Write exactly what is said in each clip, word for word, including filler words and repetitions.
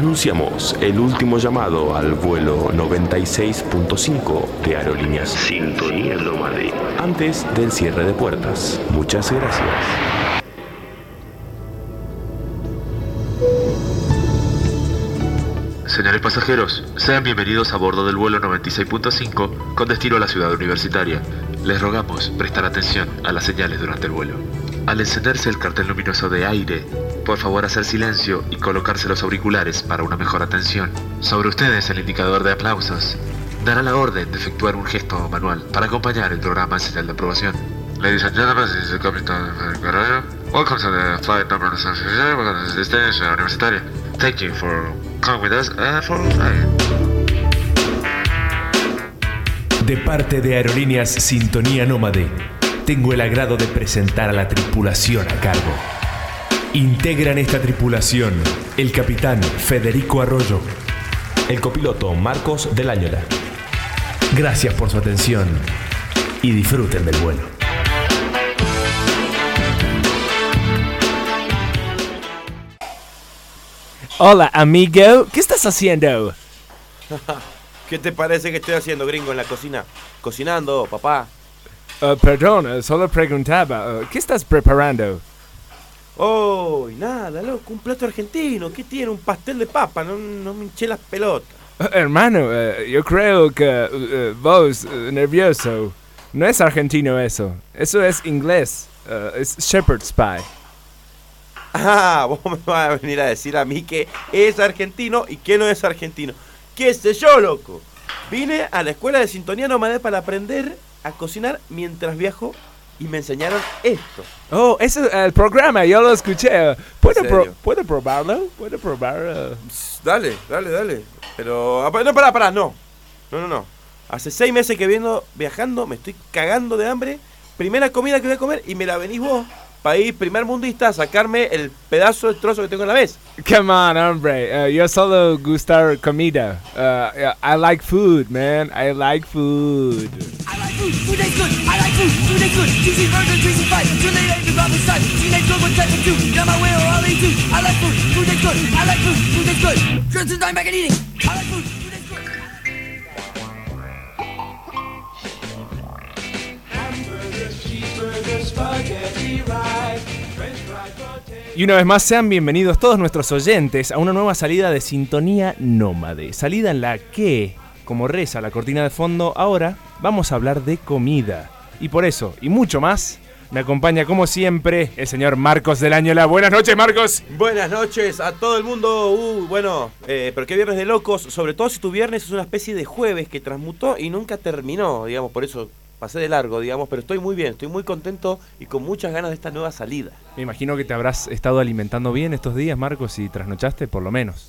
Anunciamos el último llamado al vuelo noventa y seis punto cinco de Aerolíneas Sintonía Nómade antes del cierre de puertas. Muchas gracias. Señores pasajeros, sean bienvenidos a bordo del vuelo noventa y seis punto cinco con destino a la ciudad universitaria. Les rogamos prestar atención a las señales durante el vuelo. Al encenderse el cartel luminoso de aire, por favor hacer silencio y colocarse los auriculares para una mejor atención. Sobre ustedes el indicador de aplausos dará la orden de efectuar un gesto manual para acompañar el programa en señal de aprobación. Ladies and gentlemen, this is the Captain Guerrero. Welcome to the flight number destination universitaria. Thank you for coming with us and for flying. De parte de Aerolíneas Sintonía Nómade, tengo el agrado de presentar a la tripulación a cargo. Integran esta tripulación el capitán Federico Arroyo, el copiloto Marcos del Áñola. Gracias por su atención y disfruten del vuelo. Hola, amigo. ¿Qué estás haciendo? ¿Qué te parece que estoy haciendo, gringo, en la cocina? Cocinando, papá. Uh, perdón, solo preguntaba. Uh, ¿Qué estás preparando? Oh, nada, loco, un plato argentino. ¿Qué tiene? Un pastel de papa. No, no me hinché las pelotas. Uh, hermano, uh, yo creo que uh, uh, vos, uh, nervioso. No es argentino eso. Eso es inglés. Uh, es Shepherd's Pie. Ah, vos me vas a venir a decir a mí que es argentino y que no es argentino. ¿Qué sé yo, loco? Vine a la escuela de Sintonía Nómade para aprender a cocinar mientras viajo y me enseñaron esto. Oh, ese es el programa, yo lo escuché. ¿Puedo, pro- ¿puedo probarlo? ¿Puedo probar? Uh... Dale, dale, dale. Pero, no, pará, pará, no. No, no, no. Hace seis meses que vengo viajando, me estoy cagando de hambre. Primera comida que voy a comer y me la venís vos. País primer mundista a sacarme el pedazo, el trozo que tengo en la mesa. Come on, hombre. Uh, yo solo gustar comida. Uh, I like food, man. I like food. I like food. Food tastes good. I like food. Food tastes good. Cheesy burger, cheesy fries. Too late at the Robin side. Teenage girl with type of two. Got my way or I'll eat too. I like food. Food tastes good. I like food. Food tastes good. Crimson time back and eating. I like food. Food tastes good. Hamburgers, cheeseburgers, spaghetti, rice, french fries, potatoes. Y una vez más sean bienvenidos todos nuestros oyentes a una nueva salida de Sintonía Nómade. Salida en la que, como reza la cortina de fondo, ahora vamos a hablar de comida. Y por eso, y mucho más, me acompaña como siempre el señor Marcos del Áñola. Buenas noches, Marcos. Buenas noches a todo el mundo. Uh, bueno, eh, pero qué viernes de locos. Sobre todo si tu viernes es una especie de jueves que transmutó y nunca terminó, digamos, por eso pasé de largo, digamos, pero estoy muy bien, estoy muy contento y con muchas ganas de esta nueva salida. Me imagino que te habrás estado alimentando bien estos días, Marcos, y trasnochaste por lo menos.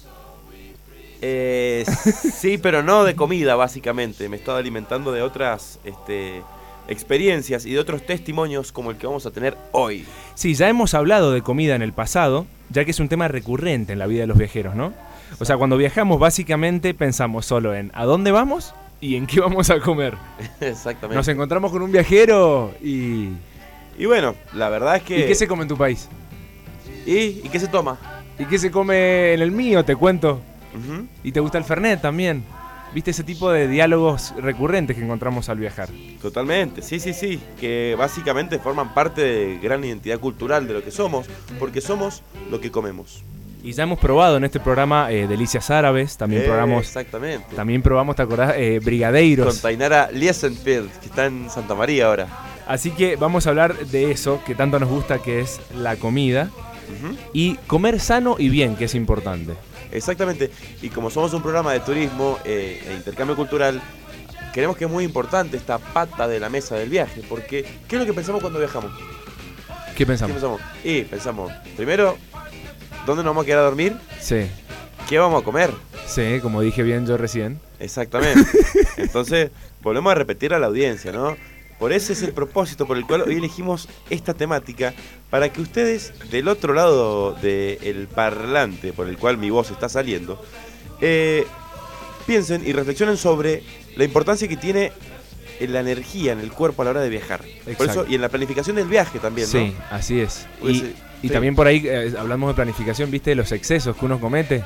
Eh, sí, pero no de comida, básicamente. Me he estado alimentando de otras este, experiencias y de otros testimonios como el que vamos a tener hoy. Sí, ya hemos hablado de comida en el pasado, ya que es un tema recurrente en la vida de los viajeros, ¿no? O sea, cuando viajamos básicamente pensamos solo en ¿a dónde vamos? ¿Y en qué vamos a comer? Exactamente. Nos encontramos con un viajero y... Y bueno, la verdad es que... ¿Y qué se come en tu país? ¿Y, ¿Y qué se toma? ¿Y qué se come en el mío? Te cuento. Uh-huh. ¿Y te gusta el Fernet también? ¿Viste ese tipo de diálogos recurrentes que encontramos al viajar? Totalmente, sí, sí, sí. Que básicamente forman parte de gran identidad cultural de lo que somos, porque somos lo que comemos. Y ya hemos probado en este programa eh, delicias árabes, también eh, probamos... Exactamente. También probamos, ¿te acordás? Eh, brigadeiros. Con Tainara Liesenfeld, que está en Santa María ahora. Así que vamos a hablar de eso que tanto nos gusta, que es la comida. Uh-huh. Y comer sano y bien, que es importante. Exactamente. Y como somos un programa de turismo eh, e intercambio cultural, creemos que es muy importante esta pata de la mesa del viaje. Porque, ¿qué es lo que pensamos cuando viajamos? ¿Qué pensamos? ¿Qué pensamos? Y pensamos, primero, ¿dónde nos vamos a quedar a dormir? Sí. ¿Qué vamos a comer? Sí, como dije bien yo recién. Exactamente. Entonces, volvemos a repetir a la audiencia, ¿no? Por ese es el propósito por el cual hoy elegimos esta temática, para que ustedes, del otro lado del parlante por el cual mi voz está saliendo, eh, piensen y reflexionen sobre la importancia que tiene en la energía en el cuerpo a la hora de viajar. Exacto. Por eso, y en la planificación del viaje también, ¿no? Sí, así es. Pues, y eh, y sí. también por ahí eh, hablamos de planificación, ¿viste? De los excesos que uno comete.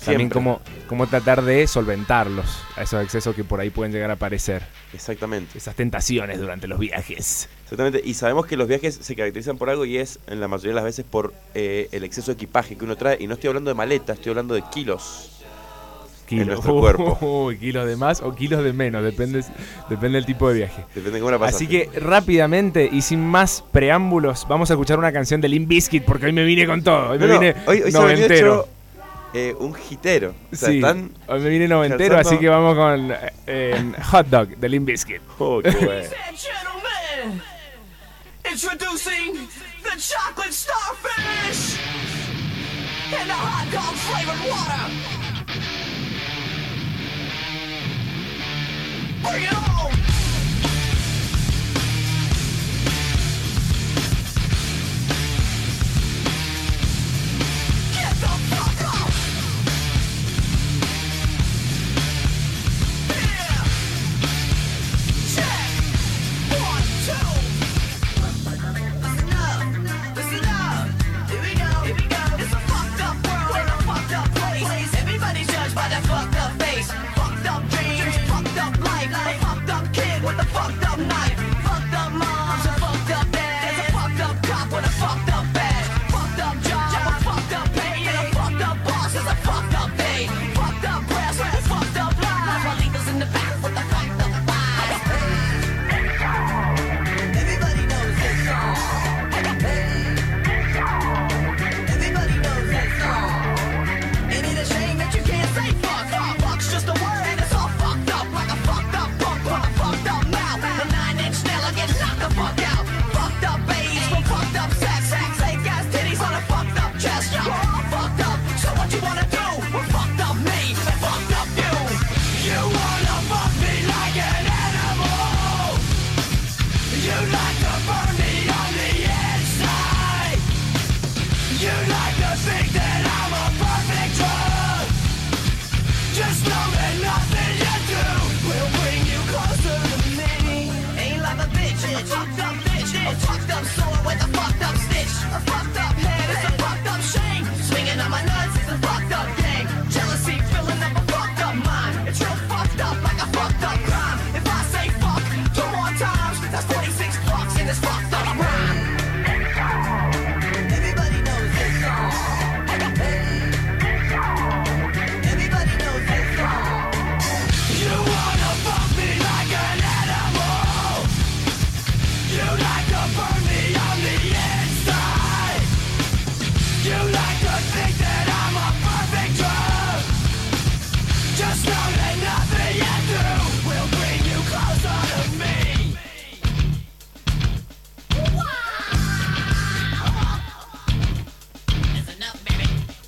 También Siempre. cómo, cómo tratar de solventarlos, a esos excesos que por ahí pueden llegar a aparecer. Exactamente. Esas tentaciones durante los viajes. Exactamente. Y sabemos que los viajes se caracterizan por algo y es, en la mayoría de las veces, por eh, el exceso de equipaje que uno trae. Y no estoy hablando de maleta, estoy hablando de kilos. Kilos. En nuestro cuerpo. Uy, kilos de más o kilos de menos, depende, depende del tipo de viaje. Depende de cómo la pasaste. Así que rápidamente y sin más preámbulos, vamos a escuchar una canción de Limp Bizkit porque hoy me vine con todo. Hoy me No, no, vine hoy, hoy se ha venido noventero. hecho eh, un hitero. O sea, Sí, están hoy me vine noventero, calzando- así que vamos con eh, eh, Hot Dog de Limp Bizkit. Oh, qué bueno. Ladies and gentlemen, introducing the chocolate starfish and the hot dog flavored water. Bring it on! Get the fuck off! Yeah! Check! One, two! Listen up! Listen up! Here we go! Here we go! It's a fucked up world and a fucked up place. Everybody's judged by that fucked up face. Fucked up dreams, fucked up life. A fucked up kid with a fucked up knife. Fucked up moms, a fucked up dad. There's a fucked up cop with a fucked up badge. Fucked up job, a fucked up pay. And a fucked up boss is a fucked up day. Fucked up press with a fucked up life. While leaders in the back with a fucked up vibe. Everybody knows this song. Everybody knows this song. Ain't it a shame that you can't say fuck? Fuck, fuck's just a word and it's all fucked up. Like a fucked up punk with a fucked up mouth. A nine inch nail will get knocked the fuck out. Fucked up bass from fucked up sex. Fake ass titties on a fucked up chest. You're all fucked up. So what you wanna do? We're fucked up me and fucked up you. You wanna fuck me like an animal. You like to burn me on the inside. You like to think that I'm a perfect drug. Just know that nothing you do will bring you closer to me. Ain't like a bitch, a fucked up bitch. A fucked up sword with a fucked up stitch. A fucked up head, it's a fucked up shame. Swinging on my nuts, it's a fucked up game. Jealousy filling up a fucked up mind. It's real fucked up like a fucked up crime. If I say fuck two more times, that's forty-six fucks in this fucked up rhyme. Everybody knows this song. Everybody knows this song. You wanna fuck me like an animal. You like to burn me on the inside. You like to think that I'm a perfect drug. Just know that nothing you do will bring you closer to me. Listen up, baby.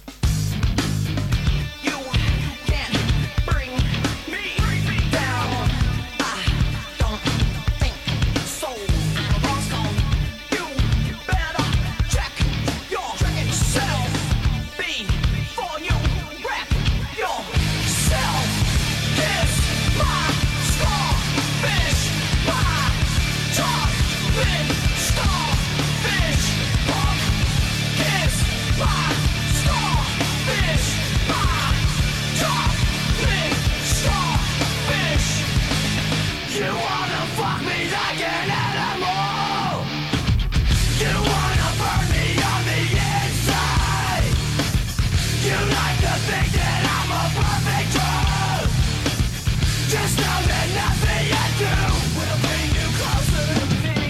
You can't bring me down. I don't think so. Roscoe, you better check yourself before you wreck yourself. Kiss my starfish, my chocolate starfish. Punk, kiss my starfish, my chocolate starfish. You wanna fuck me like an animal. You wanna burn me on the inside. You like to think that I'm a perfect drug. Just know that nothing you do will bring you closer to me.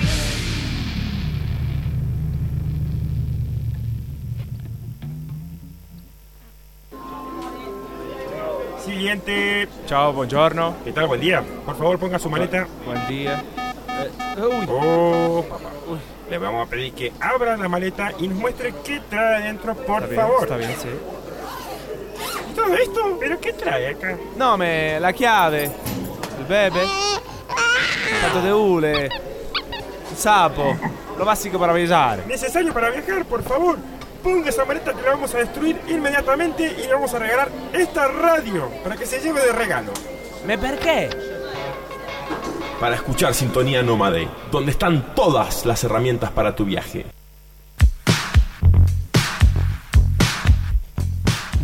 Siguiente. Chao, buongiorno. ¿Qué tal? Buen día. Por favor, ponga su maleta. Buen día. Eh, uy, Oh, papá. Uy, le vamos a pedir que abra la maleta y nos muestre qué trae adentro, por está bien, favor. está bien, sí. ¿Y todo esto? ¿Pero qué trae acá? No, me, la chiave, il bebe, stato de hule, il sapo, lo básico para viaggiare. Necesario para viajar, por favor. Ponga esa maleta que la vamos a destruir inmediatamente y le vamos a regalar esta radio para que se lleve de regalo. ¿Me perché? Para escuchar Sintonía Nómade, donde están todas las herramientas para tu viaje.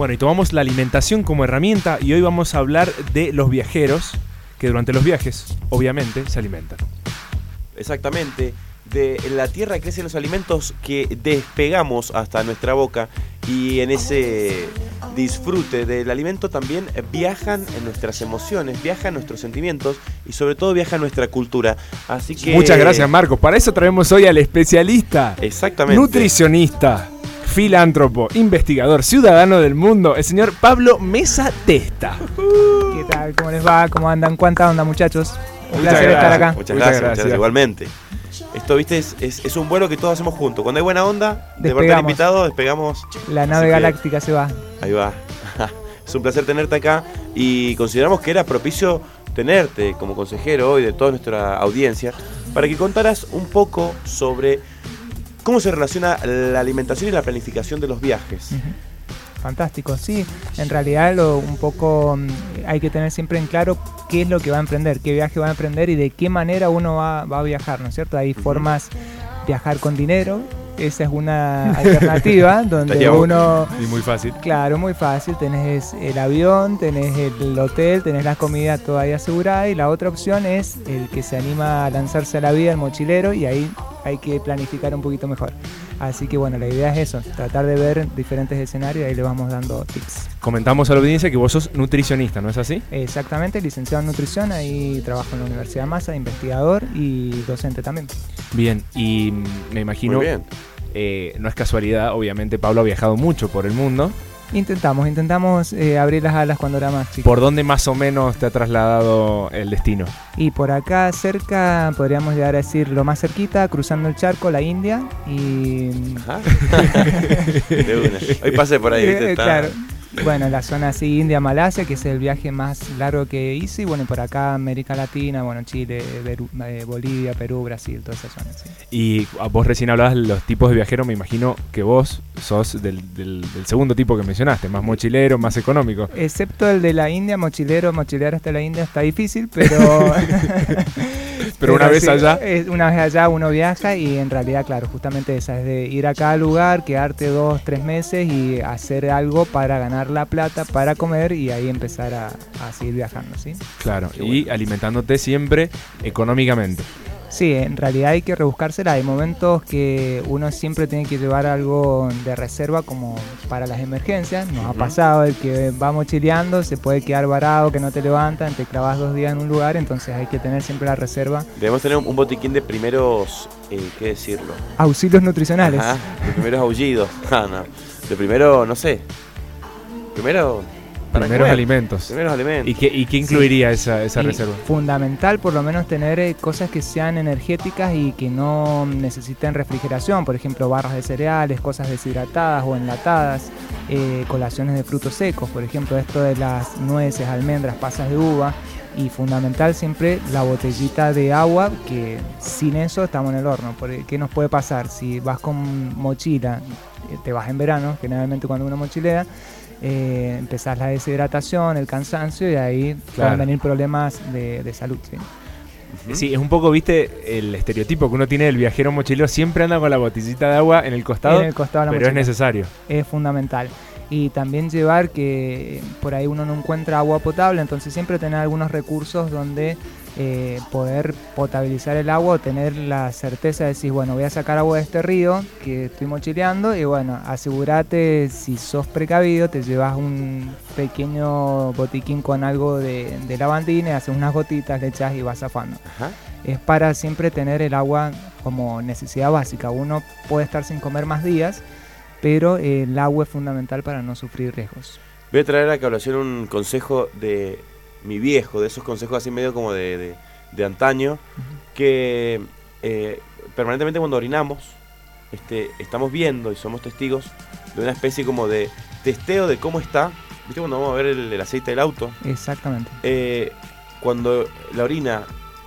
Bueno, y tomamos la alimentación como herramienta y hoy vamos a hablar de los viajeros que durante los viajes, obviamente, se alimentan. Exactamente. De la tierra crecen los alimentos que despegamos hasta nuestra boca y en ese disfrute del alimento también viajan en nuestras emociones, viajan nuestros sentimientos y sobre todo viaja nuestra cultura. Así que... Muchas gracias, Marcos. Para eso traemos hoy al especialista, exactamente, nutricionista, filántropo, investigador, ciudadano del mundo, el señor Pablo Mesa Testa. ¿Qué tal? ¿Cómo les va? ¿Cómo andan? ¿Cuánta onda, muchachos? Un Muchas placer gracias, estar acá. Muchas, Muchas gracias, gracias. muchas gracias, igualmente. Esto, viste, es, es, es un vuelo que todos hacemos juntos. Cuando hay buena onda, de parte del Despegamos. invitado, despegamos. La Así nave que- galáctica se va. Ahí va. Es un placer tenerte acá y consideramos que era propicio tenerte como consejero hoy de toda nuestra audiencia para que contaras un poco sobre cómo se relaciona la alimentación y la planificación de los viajes. Fantástico, sí. En realidad lo, un poco mm, hay que tener siempre en claro qué es lo que va a emprender, qué viaje va a emprender y de qué manera uno va, va a viajar, ¿no es cierto? Hay Ujú. formas, viajar con dinero, esa es una alternativa donde Estaría uno... Y muy fácil. Claro, muy fácil, tenés el avión, tenés el hotel, tenés las comidas todas ahí aseguradas y la otra opción es el que se anima a lanzarse a la vida, el mochilero, y ahí hay que planificar un poquito mejor. Así que bueno, la idea es eso, tratar de ver diferentes escenarios y ahí le vamos dando tips. Comentamos a la audiencia que vos sos nutricionista, ¿no es así? Exactamente, licenciado en nutrición, ahí trabajo en la Universidad Massa, investigador y docente también. Bien, y mm, me imagino, Muy bien. eh, no es casualidad, obviamente Pablo ha viajado mucho por el mundo. Intentamos, intentamos eh, abrir las alas cuando era más chico. ¿Por dónde más o menos te ha trasladado el destino? Y por acá cerca, podríamos llegar a decir lo más cerquita, cruzando el charco, la India y... Ajá. De una. Hoy pasé por ahí, ¿viste? Eh, Está- claro. Bueno, la zona así India-Malasia, que es el viaje más largo que hice, y bueno, por acá América Latina, bueno, Chile, Beru- eh, Bolivia, Perú, Brasil, toda esa zona, sí. Y a vos recién hablabas de los tipos de viajeros, me imagino que vos sos del, del- del segundo tipo que mencionaste, más mochilero, más económico. Excepto el de la India, mochilero, mochilear hasta la India está difícil, pero... Pero una vez sí, allá. eh, Una vez allá uno viaja y en realidad, claro, justamente esa es de ir a cada lugar, quedarte dos, tres meses y hacer algo para ganar la plata, para comer y ahí empezar a, a seguir viajando, ¿sí? Claro, y alimentándote siempre económicamente. Sí, en realidad hay que rebuscársela. Hay momentos que uno siempre tiene que llevar algo de reserva como para las emergencias. Nos ha Ujú. pasado el que va mochileando, se puede quedar varado, que no te levantan, te clavas dos días en un lugar, entonces hay que tener siempre la reserva. Debemos tener un, un botiquín de primeros, eh, ¿qué decirlo? Auxilios nutricionales. Ajá, de primeros aullidos. Ah, no. De primero, no sé. Primero... para Primeros comer. alimentos. Primeros alimentos. ¿Y qué, y qué incluiría esa, esa Y reserva? Fundamental por lo menos tener eh, cosas que sean energéticas y que no necesiten refrigeración, por ejemplo barras de cereales, cosas deshidratadas o enlatadas, eh, colaciones de frutos secos, por ejemplo esto de las nueces, almendras, pasas de uva, y fundamental siempre la botellita de agua, que sin eso estamos en el horno. Porque, ¿qué nos puede pasar? Si vas con mochila, eh, te vas en verano, generalmente cuando uno mochilea, eh, empezás la deshidratación, el cansancio y ahí Claro. pueden venir problemas de, de salud. ¿sí? Ujú. Sí, es un poco, viste, el estereotipo que uno tiene del viajero mochilero, siempre anda con la botellita de agua en el costado, En el costado de la pero es mochila. necesario. Es fundamental. Y también llevar que por ahí uno no encuentra agua potable, entonces siempre tener algunos recursos donde eh, poder potabilizar el agua o tener la certeza de decir, bueno, voy a sacar agua de este río que estoy mochileando y bueno, asegúrate, si sos precavido, te llevas un pequeño botiquín con algo de, de lavandina, haces unas gotitas, le echas y vas zafando. Ajá. Es para siempre tener el agua como necesidad básica. Uno puede estar sin comer más días, pero eh, el agua es fundamental para no sufrir riesgos. Voy a traer a colación un consejo de mi viejo, de esos consejos así medio como de, de, de antaño, que eh, permanentemente cuando orinamos este, estamos viendo y somos testigos de una especie como de testeo de cómo está. ¿Viste cuando vamos a ver el, el aceite del auto? Exactamente. Eh, cuando la orina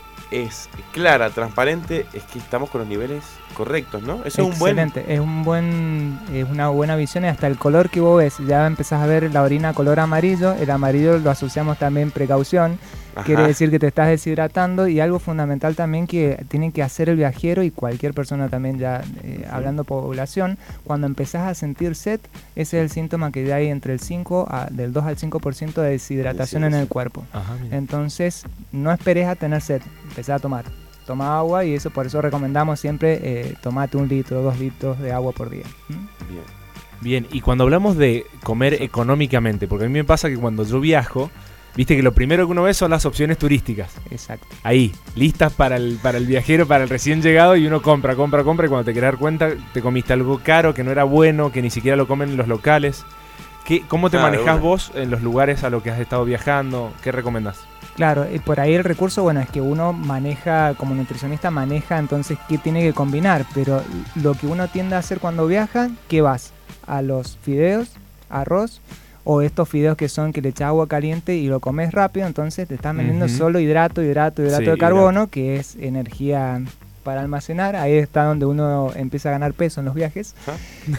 es clara, transparente, es que estamos con los niveles correctos, ¿no? Eso es un buen... Excelente, es un buen, es una buena visión y hasta el color que vos ves, ya empezás a ver la orina color amarillo, el amarillo lo asociamos también precaución, Ajá. Quiere decir que te estás deshidratando, y algo fundamental también que tiene que hacer el viajero y cualquier persona también, ya eh, hablando población, cuando empezás a sentir sed, ese es el síntoma que hay entre el cinco a, del dos al cinco por ciento de deshidratación en el cuerpo. Ajá, mira. Entonces, no esperes a tener sed, empezá a tomar. Toma agua, y eso por eso recomendamos siempre eh, tomate un litro, dos litros de agua por día. ¿Mm? Bien. Bien, y cuando hablamos de comer económicamente, porque a mí me pasa que cuando yo viajo, viste que lo primero que uno ve son las opciones turísticas. Exacto. Ahí, listas para el, para el viajero, para el recién llegado, y uno compra, compra, compra, y cuando te querés dar cuenta, te comiste algo caro, que no era bueno, que ni siquiera lo comen en los locales. ¿Qué, ¿Cómo te Claro, manejás bueno. vos en los lugares a los que has estado viajando? ¿Qué recomendás? Claro, y por ahí el recurso, bueno, es que uno maneja, como nutricionista maneja entonces qué tiene que combinar, pero lo que uno tiende a hacer cuando viaja, ¿qué vas? A los fideos, arroz, o estos fideos que son que le echas agua caliente y lo comes rápido, entonces te están vendiendo Ujú. solo hidrato, hidrato, hidrato Sí, de carbono, que es energía para almacenar. Ahí está donde uno empieza a ganar peso en los viajes. Ajá.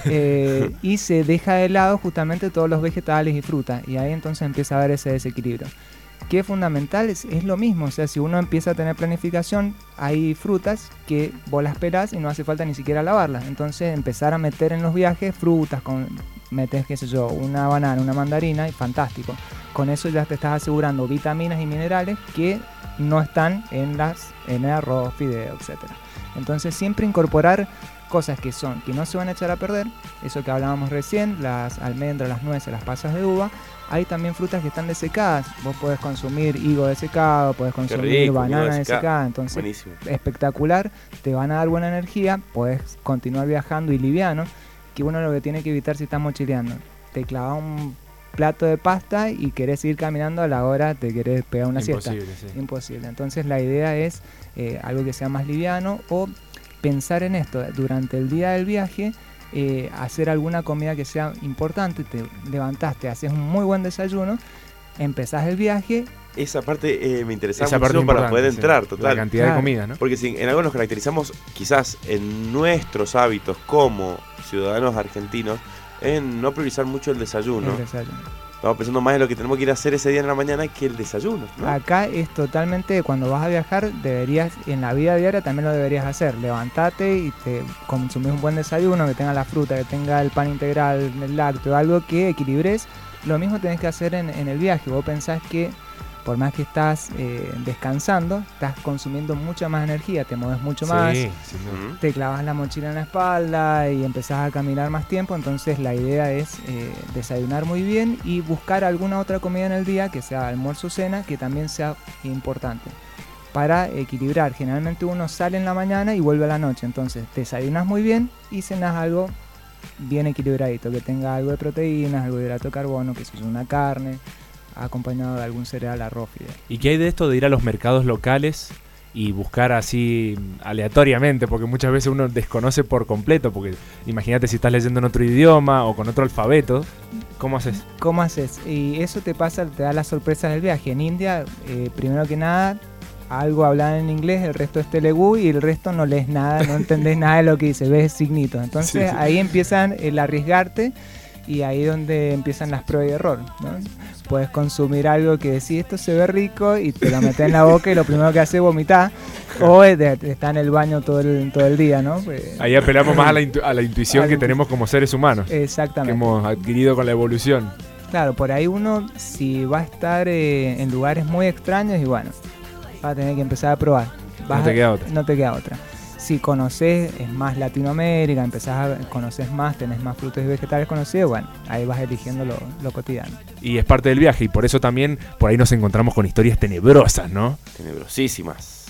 Eh, y se deja de lado justamente todos los vegetales y fruta, y ahí entonces empieza a haber ese desequilibrio. Que es fundamental, es, es lo mismo, o sea, si uno empieza a tener planificación, hay frutas que vos las pelás y no hace falta ni siquiera lavarlas. Entonces empezar a meter en los viajes frutas, con metes, qué sé yo, una banana, una mandarina, y fantástico. Con eso ya te estás asegurando vitaminas y minerales que no están en las en el arroz, fideo, etcétera. Entonces siempre incorporar cosas que son, que no se van a echar a perder, eso que hablábamos recién, las almendras, las nueces, las pasas de uva. Hay también frutas que están desecadas. Vos podés consumir higo desecado, podés consumir rico, banana higo desecado. desecada. Entonces, Buenísimo. espectacular, te van a dar buena energía, podés continuar viajando y liviano, que uno lo que tiene que evitar si está mochileando. Te clavas un plato de pasta y querés ir caminando, a la hora te querés pegar una Imposible, siesta. sí. Imposible. Entonces la idea es eh, algo que sea más liviano, o pensar en esto durante el día del viaje. Eh, hacer alguna comida que sea importante, te levantaste, haces un muy buen desayuno, empezás el viaje. Esa parte eh, me interesaba Esa parte mucho para importante, poder sí. entrar, La total. cantidad Claro. de comida, ¿no? Porque si en algo nos caracterizamos, quizás en nuestros hábitos como ciudadanos argentinos, en no priorizar mucho el desayuno. El desayuno. Estamos pensando más en lo que tenemos que ir a hacer ese día en la mañana que el desayuno, ¿no? Acá es totalmente, cuando vas a viajar, deberías, en la vida diaria también lo deberías hacer. Levantate y te consumís un buen desayuno, que tenga la fruta, que tenga el pan integral, el lácteo, algo que equilibres. Lo mismo tenés que hacer en, en el viaje. Vos pensás que por más que estás eh, descansando, estás consumiendo mucha más energía, te mueves mucho más, Sí, sin duda. Ujú. te clavas la mochila en la espalda y empezás a caminar más tiempo. Entonces la idea es eh, desayunar muy bien y buscar alguna otra comida en el día, que sea almuerzo o cena, que también sea importante para equilibrar. Generalmente uno sale en la mañana y vuelve a la noche, entonces desayunas muy bien y cenas algo bien equilibradito, que tenga algo de proteínas, algo de hidrato de carbono, que sea una carne, acompañado de algún cereal, arroz, fideo. ¿Y qué hay de esto de ir a los mercados locales y buscar así aleatoriamente? Porque muchas veces uno desconoce por completo, porque imagínate si estás leyendo en otro idioma o con otro alfabeto, ¿cómo haces? ¿Cómo haces? Y eso te pasa, te da las sorpresas del viaje. En India, eh, primero que nada, algo hablan en inglés, el resto es telugu y el resto no lees nada, no entendés nada de lo que dice, ves signitos. Entonces Sí, sí. ahí empiezan el arriesgarte, y ahí es donde empiezan las pruebas y error, ¿no? Puedes consumir algo que decís, esto se ve rico, y te lo metes en la boca y lo primero que haces es vomitar, o es de- está en el baño todo el, todo el día, ¿no? Pues, Ahí apelamos más a la, intu- a la intuición A la que intu- tenemos como seres humanos, que exactamente. hemos adquirido con la evolución. Claro, por ahí uno, si va a estar eh, en lugares muy extraños, y bueno, va a tener que empezar a probar. Vas te a- queda otra. No te queda otra. Si conoces es más Latinoamérica, empezás a conocer más, tenés más frutos y vegetales conocidos, bueno, ahí vas eligiendo lo, lo cotidiano. Y es parte del viaje, y por eso también por ahí nos encontramos con historias tenebrosas, ¿no? Tenebrosísimas.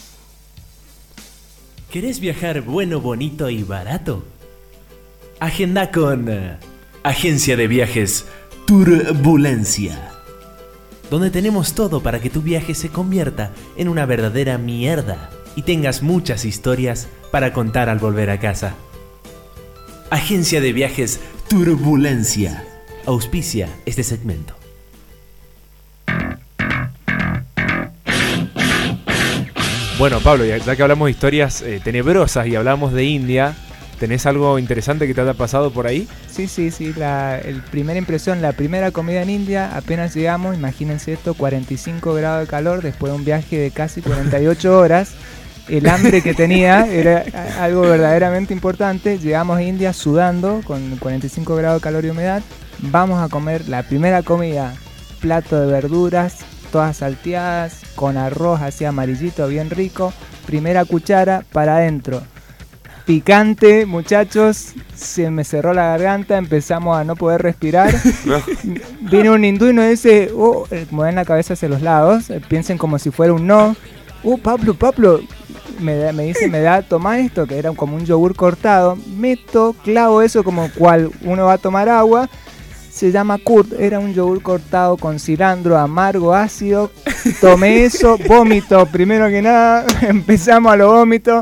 ¿Querés viajar bueno, bonito y barato? Agenda con eh, Agencia de Viajes Turbulencia, donde tenemos todo para que tu viaje se convierta en una verdadera mierda y tengas muchas historias para contar al volver a casa. Agencia de Viajes Turbulencia auspicia este segmento. Bueno, Pablo, ya ya que hablamos de historias eh, tenebrosas y hablamos de India, ¿Tenés algo interesante que te haya pasado por ahí? Sí, sí, sí, la el primera impresión, la primera comida en India, apenas llegamos, imagínense esto, cuarenta y cinco grados de calor después de un viaje de casi cuarenta y ocho horas. El hambre que tenía era algo verdaderamente importante. Llegamos a India sudando con cuarenta y cinco grados de calor y humedad. Vamos a comer la primera comida, plato de verduras, todas salteadas, con arroz así amarillito, bien rico. Primera cuchara para adentro. Picante, muchachos, se me cerró la garganta, empezamos a no poder respirar. No. Viene un hindú y nos dice, oh, mueven la cabeza hacia los lados, piensen como si fuera un no. Uh, Pablo, Pablo, me, da, me dice, me da, toma esto, que era como un yogur cortado. Meto, clavo eso como cual uno va a tomar agua. Se llama Kurt, era un yogur cortado con cilantro, amargo, ácido. Tomé eso, vómito, primero que nada, empezamos a lo vómito.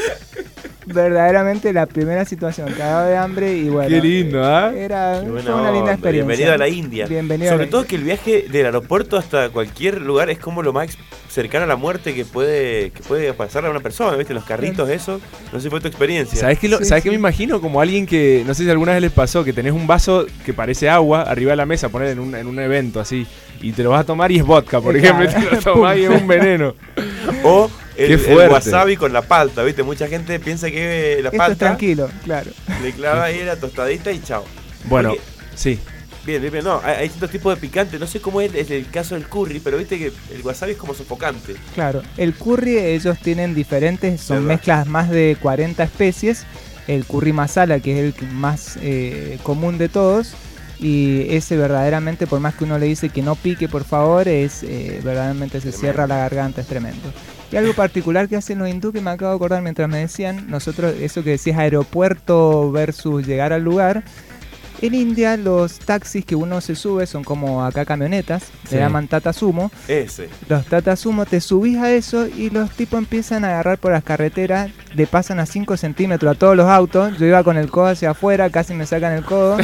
Verdaderamente la primera situación, cagado de hambre y bueno. Qué lindo, ¿ah? ¿eh? Era fue una linda experiencia. Bienvenido a la India. Bienvenido Sobre a la... todo que el viaje del aeropuerto hasta cualquier lugar es como lo más cercano a la muerte que puede que puede pasarle a una persona, ¿viste? Los carritos, eso. No sé si fue tu experiencia. ¿Sabes qué, lo, sí, ¿sabes sí. qué me imagino? Como alguien que, no sé si alguna vez les pasó, que tenés un vaso que parece agua arriba de la mesa, poner en un, en un evento así, y te lo vas a tomar y es vodka, por ejemplo, y te lo tomás y es un veneno. O el, el wasabi con la palta, ¿viste? Mucha gente piensa que la Esto palta... es tranquilo, claro. Le clava ahí la tostadita y chao. Bueno, Porque, sí. Bien, bien, bien. No, hay, hay distintos tipos de picante. No sé cómo es, es el caso del curry, pero viste que el wasabi es como sofocante. Claro, el curry ellos tienen diferentes, son ¿verdad? Mezclas más de cuarenta especies. El curry masala, que es el más eh, común de todos. Y ese verdaderamente, por más que uno le dice que no pique, por favor, es eh, verdaderamente se Tremendo. Cierra la garganta, es tremendo. Y algo particular que hacen los hindú, que me acabo de acordar mientras me decían, nosotros, eso que decías aeropuerto versus llegar al lugar. En India los taxis que uno se sube son como acá camionetas, Sí. le llaman Tata Sumo. Ese. Los Tata Sumo, te subís a eso y los tipos empiezan a agarrar por las carreteras, le pasan a cinco centímetros a todos los autos. Yo iba con el codo hacia afuera, casi me sacan el codo.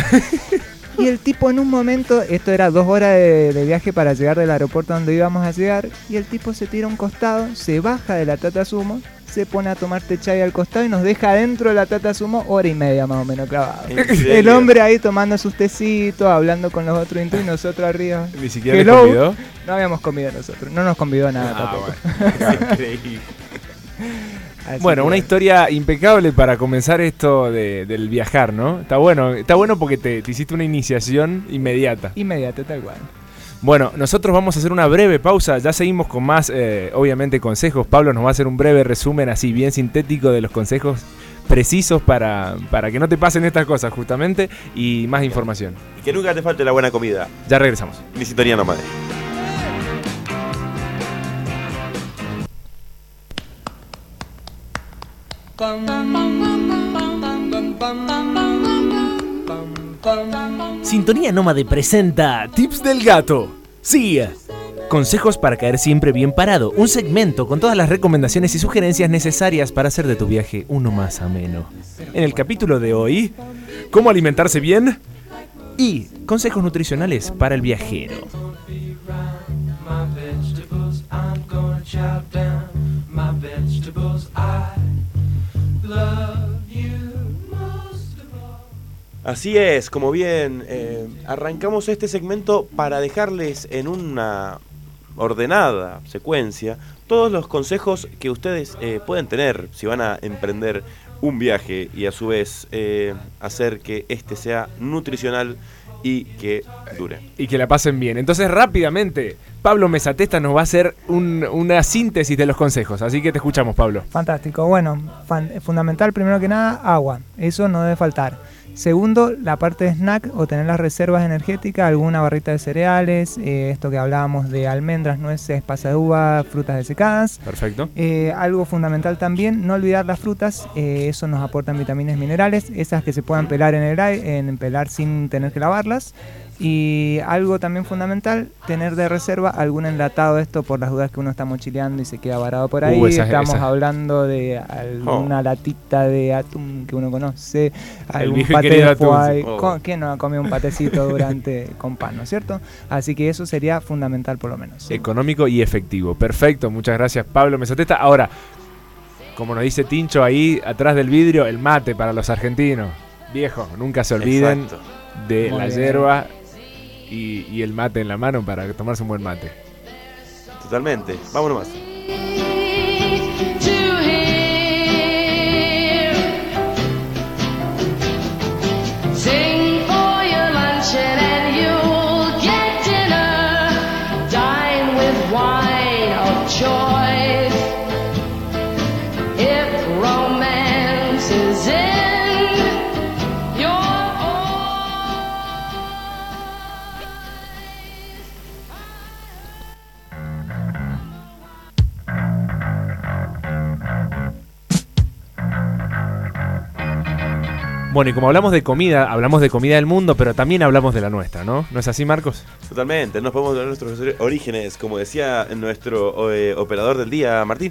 Y el tipo en un momento, esto era dos horas de, de viaje para llegar del aeropuerto donde íbamos a llegar, y el tipo se tira a un costado, se baja de la Tata Sumo, se pone a tomarte chai al costado y nos deja dentro de la Tata Sumo hora y media más o menos clavado. El hombre ahí tomando sus tecitos, hablando con los otros hindúes y nosotros arriba. Ni siquiera Hello. le convidó. No habíamos comido nosotros, no nos convidó nada Ah, tampoco. bueno. Increíble. Así Bueno, que una historia impecable para comenzar esto de, del viajar, ¿no? Está bueno, está bueno porque te, te hiciste una iniciación inmediata. Inmediato, tal cual. Bueno, nosotros vamos a hacer una breve pausa, ya seguimos con más, eh, obviamente, consejos. Pablo nos va a hacer un breve resumen así, bien sintético de los consejos precisos para, para que no te pasen estas cosas, justamente, y más información. Y que nunca te falte la buena comida. Ya regresamos. Ni sintonía nómade. Sintonía Nómade presenta Tips del Gato. Sí, consejos para caer siempre bien parado. Un segmento con todas las recomendaciones y sugerencias necesarias para hacer de tu viaje uno más ameno. En el capítulo de hoy, ¿cómo alimentarse bien? Y consejos nutricionales para el viajero. Así es, como bien eh, arrancamos este segmento para dejarles en una ordenada secuencia todos los consejos que ustedes eh, pueden tener si van a emprender un viaje y a su vez eh, hacer que este sea nutricional y que dure. Y que la pasen bien. Entonces, rápidamente, Pablo Mesatesta nos va a hacer un, una síntesis de los consejos. Así que te escuchamos, Pablo. Fantástico. Bueno, fan- fundamental primero que nada, agua. Eso no debe faltar. Segundo, la parte de snack o tener las reservas energéticas, alguna barrita de cereales, eh, esto que hablábamos de almendras, nueces, pasas de uva, frutas desecadas. Perfecto. Eh, algo fundamental también, no olvidar las frutas, eh, eso nos aportan vitaminas y minerales, esas que se puedan pelar en el aire, en pelar sin tener que lavarlas. Y algo también fundamental, tener de reserva algún enlatado, esto por las dudas que uno está mochileando y se queda varado por ahí. Uh, esas- Estamos esas. hablando de alguna Oh. latita de atún que uno conoce, algún viejo y paté querido de atún, foie. sí. Oh. Co- ¿Quién no ha comido un patecito durante con pan, no es cierto? Así que eso sería fundamental por lo menos. Económico y efectivo. Perfecto, muchas gracias, Pablo Mesatesta. Ahora, como nos dice Tincho ahí atrás del vidrio, el mate para los argentinos. Viejo, nunca se olviden Exacto. de Muy la bien. yerba y, y el mate en la mano para tomarse un buen mate. Totalmente. Vámonos más. Sing for your luncheon and you'll get dinner. Dine with wine of choice. If romance is in your Bueno, y como hablamos de comida, hablamos de comida del mundo, pero también hablamos de la nuestra, ¿no? ¿No es así, Marcos? Totalmente, nos podemos hablar de nuestros orígenes, como decía nuestro eh, operador del día, Martín.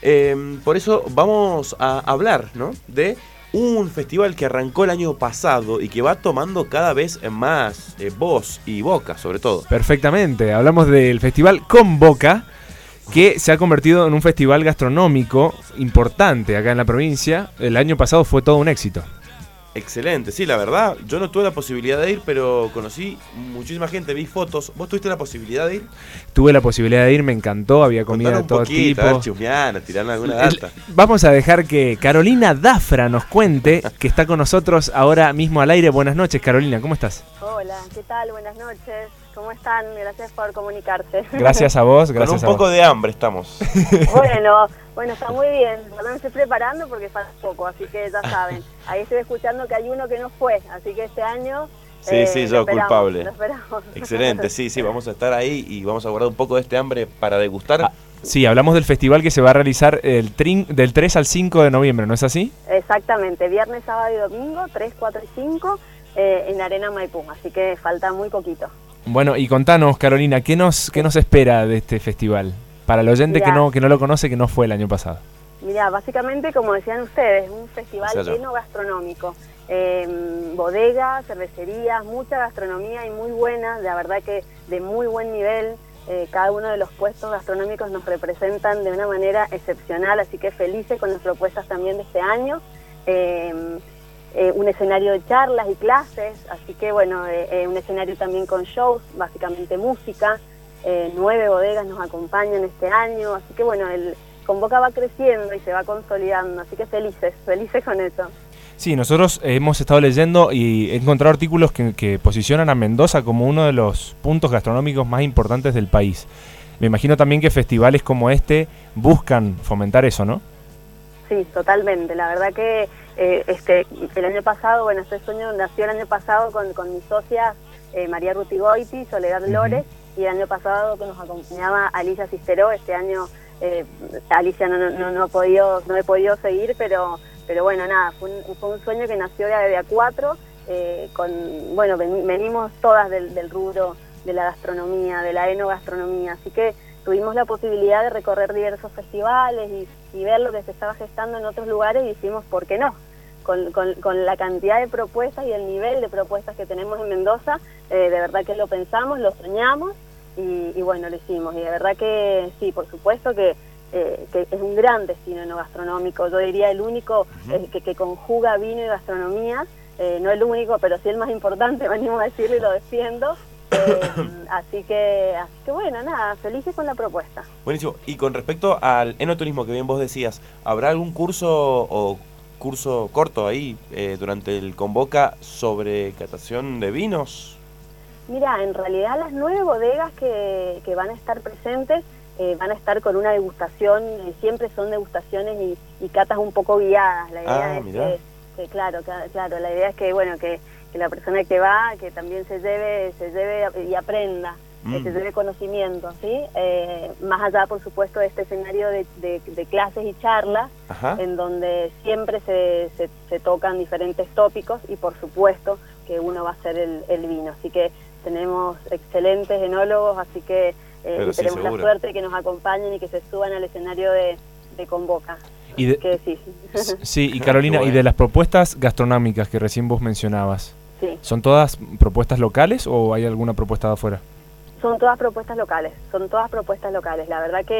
Eh, por eso vamos a hablar, ¿no?, de un festival que arrancó el año pasado y que va tomando cada vez más eh, voz y boca, sobre todo. Perfectamente, hablamos del festival Convoca, que se ha convertido en un festival gastronómico importante acá en la provincia. El año pasado fue todo un éxito. Excelente, sí, la verdad, yo no tuve la posibilidad de ir, pero conocí muchísima gente, vi fotos. ¿Vos tuviste la posibilidad de ir? Tuve la posibilidad de ir, me encantó, había comida Contanos de todo un poquito, tipo. a ver, chusmear, tirar alguna data. Vamos a dejar que Carolina Dafra nos cuente, que está con nosotros ahora mismo al aire. Buenas noches, Carolina, ¿cómo estás? Hola, ¿qué tal? Buenas noches. ¿Cómo están? Gracias por comunicarse. Gracias a vos, gracias Con un a poco vos. de hambre estamos. Bueno, bueno, está muy bien. Ahora me estoy preparando porque falta poco, así que ya saben. Ahí estoy escuchando que hay uno que no fue, así que este año... Sí, eh, sí, lo yo, esperamos, culpable. lo esperamos. Excelente, sí, sí, vamos a estar ahí y vamos a guardar un poco de este hambre para degustar. Ah, sí, hablamos del festival que se va a realizar el trin, del tres al cinco de noviembre, ¿no es así? Exactamente, viernes, sábado y domingo, tres, cuatro y cinco, eh, en Arena Maipú, así que falta muy poquito. Bueno, y contanos, Carolina, ¿qué nos, qué nos espera de este festival? Para el oyente que Mirá. no, que no lo conoce, que no fue el año pasado. Mira, básicamente, como decían ustedes, un festival Sí, sí. lleno gastronómico. Eh, bodegas, cervecerías, mucha gastronomía y muy buena, la verdad que de muy buen nivel. Eh, cada uno de los puestos gastronómicos nos representan de una manera excepcional, así que felices con las propuestas también de este año. Eh, eh, un escenario de charlas y clases, así que bueno, eh, eh, un escenario también con shows, básicamente música. Eh, nueve bodegas nos acompañan este año, así que bueno, el Convoca va creciendo y se va consolidando, así que felices, felices con eso. Sí, nosotros hemos estado leyendo y he encontrado artículos que, que posicionan a Mendoza como uno de los puntos gastronómicos más importantes del país. Me imagino también que festivales como este buscan fomentar eso, ¿no? Sí, totalmente. La verdad que eh, este el año pasado, bueno, este sueño nació el año pasado con, con mis socias eh, María Rutigoiti, Soledad Lores, uh-huh. y el año pasado que nos acompañaba Alicia Cisteró. Este año eh, Alicia no, no, no, ha podido, no he podido seguir, pero... Pero bueno, nada, fue un, fue un sueño que nació de, de a cuatro, eh, con, bueno, ven, venimos todas del, del rubro de la gastronomía, de la enogastronomía, así que tuvimos la posibilidad de recorrer diversos festivales y, y ver lo que se estaba gestando en otros lugares y dijimos, ¿por qué no? Con, con, con la cantidad de propuestas y el nivel de propuestas que tenemos en Mendoza, eh, de verdad que lo pensamos, lo soñamos y, y bueno, lo hicimos. Y de verdad que sí, por supuesto que... Eh, que es un gran destino enogastronómico, yo diría el único eh, que, que conjuga vino y gastronomía, eh, no el único, pero sí el más importante, venimos a decirlo y lo defiendo, eh, así que así que bueno, nada, felices con la propuesta. Buenísimo, y con respecto al enoturismo que bien vos decías, ¿habrá algún curso o curso corto ahí eh, durante el Convoca sobre catación de vinos? Mira, en realidad las nueve bodegas que, que van a estar presentes Eh, van a estar con una degustación, eh, siempre son degustaciones y, y catas un poco guiadas. La idea ah, es mirá. que, que claro, que, claro, la idea es que bueno, que, que la persona que va, que también se lleve, se lleve y aprenda, mm. que se lleve conocimiento, ¿sí? Eh, más allá, por supuesto, de este escenario de, de, de clases y charlas, Ajá. en donde siempre se, se, se tocan diferentes tópicos y por supuesto que uno va a ser el, el vino. Así que tenemos excelentes enólogos, así que Eh, y sí, tenemos seguro. la suerte de que nos acompañen y que se suban al escenario de, de Convoca. Y de, que sí. sí, y Carolina, bueno. y de las propuestas gastronómicas que recién vos mencionabas, sí. ¿son todas propuestas locales o hay alguna propuesta de afuera? Son todas propuestas locales, son todas propuestas locales. La verdad que,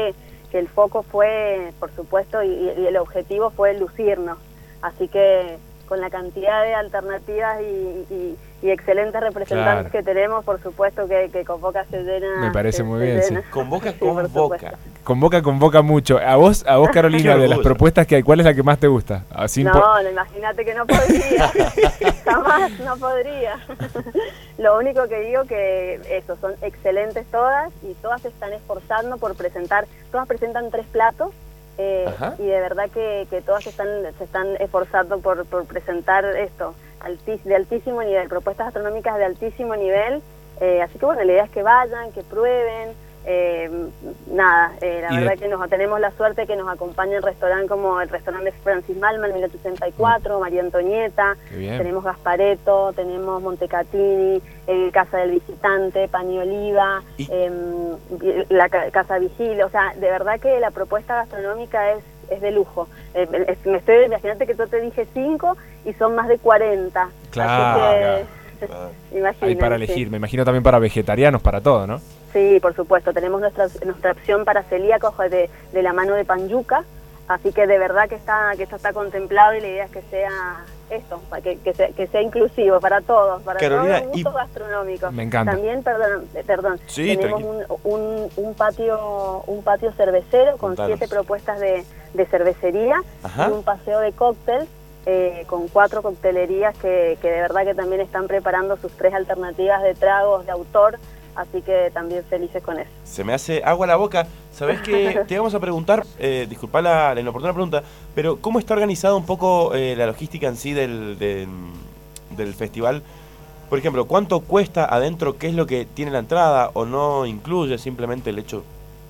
que el foco fue, por supuesto, y, y el objetivo fue lucirnos. Así que con la cantidad de alternativas y, y, y excelentes representantes Claro. que tenemos, por supuesto que, que Convoca se llena. Me parece se- muy se bien, sí. llena. Convoca, Sí, por convoca. supuesto. Convoca, convoca mucho. A vos, a vos Carolina, Qué de las orgullo. propuestas que hay, ¿cuál es la que más te gusta? Así No, po- no, imagínate que no podría, jamás no podría. Lo único que digo que eso, son excelentes todas y todas se están esforzando por presentar, todas presentan tres platos eh, Ajá. y de verdad que, que todas se están, se están esforzando por, por presentar esto, altis- de altísimo nivel, propuestas gastronómicas de altísimo nivel, eh, así que bueno, la idea es que vayan, que prueben. Eh, nada, eh, la Y de- verdad que nos tenemos la suerte que nos acompaña el restaurante como el restaurante Francis Malman, mil ochocientos ochenta y cuatro, María Antonieta, Qué bien. tenemos Gasparetto, tenemos Montecatini, el Casa del Visitante, Pan y Oliva, Y- em, la ca- Casa Vigil, o sea, de verdad que la propuesta gastronómica es es de lujo. Eh, es- me estoy, imagínate que yo te dije cinco y son más de cuarenta. Claro. Así que, Claro. imagínate. Hay para elegir, me imagino también para vegetarianos, para todo, ¿no? Sí, por supuesto. Tenemos nuestra nuestra opción para celíacos de, de la mano de Panyuca, así que de verdad que está que esto está contemplado y la idea es que sea esto, para que, que, sea, que sea inclusivo para todos, para Carolina, todos los y- gustos gastronómicos. Me encanta. También, perdón, eh, perdón Sí, tenemos un, un, un patio un patio cervecero con Contanos. siete propuestas de, de cervecería Ajá. y un paseo de cóctel. Eh, con cuatro coctelerías que, que de verdad que también están preparando sus tres alternativas de tragos de autor, así que también felices con eso. Se me hace agua la boca. ¿Sabés qué? Te vamos a preguntar, eh, disculpa la, la inoportuna pregunta, pero ¿cómo está organizada un poco eh, la logística en sí del, del, del festival? Por ejemplo, ¿cuánto cuesta adentro? ¿Qué es lo que tiene la entrada? ¿O no incluye simplemente el hecho